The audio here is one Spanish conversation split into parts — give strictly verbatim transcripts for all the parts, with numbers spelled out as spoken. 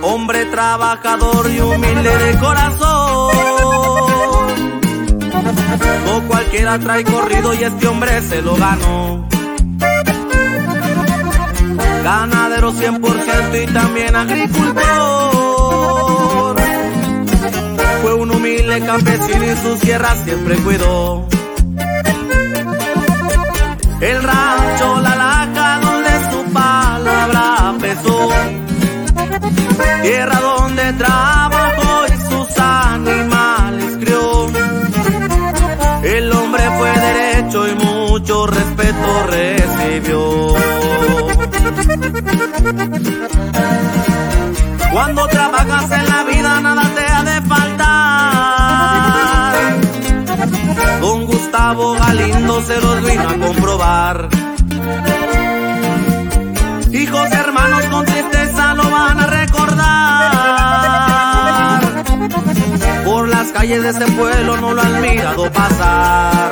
hombre trabajador y humilde de corazón. No cualquiera trae corrido y este hombre se lo ganó. Ganadero cien por ciento y también agricultor. Fue un humilde campesino y sus tierras siempre cuidó. El rancho La Laja donde su palabra pesó, tierra donde trabajó y sus animales crió. El hombre fue derecho y mucho respeto recibió. Cuando trabajas en la vida nada te ha de faltar. Don Gustavo Galindo se los vino a comprobar. Hijos, hermanos, con tristeza lo van a recordar. Por las calles de ese pueblo no lo han mirado pasar.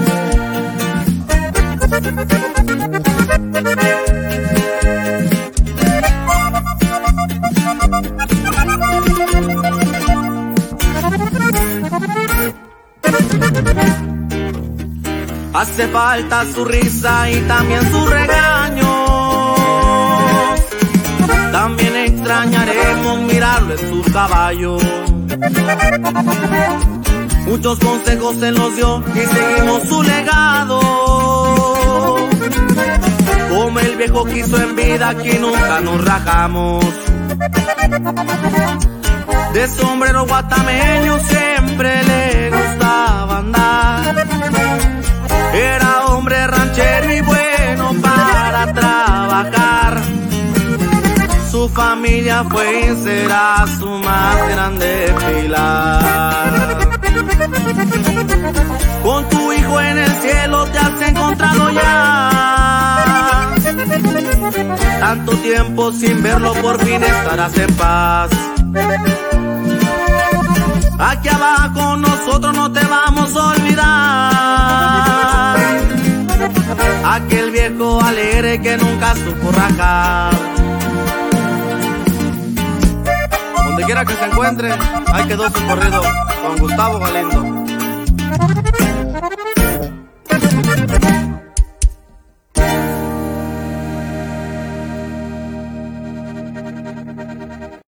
Hace falta su risa y también su regaño. También extrañaremos mirarlo en sus caballos. Muchos consejos él nos dio y seguimos su legado. Como el viejo quiso en vida, aquí nunca nos rajamos. De sombrero guatameño siempre le gustaba andar. Era hombre ranchero y bueno para trabajar. Su familia fue y será su más grande pilar. Con tu hijo en el cielo te has encontrado ya. Tanto tiempo sin verlo, por fin estarás en paz. Aquí abajo nosotros no te vamos a olvidar. Aquel viejo alegre que nunca supo rajar. Donde quiera que se encuentre, ahí quedó su corrido con Gustavo Galindo.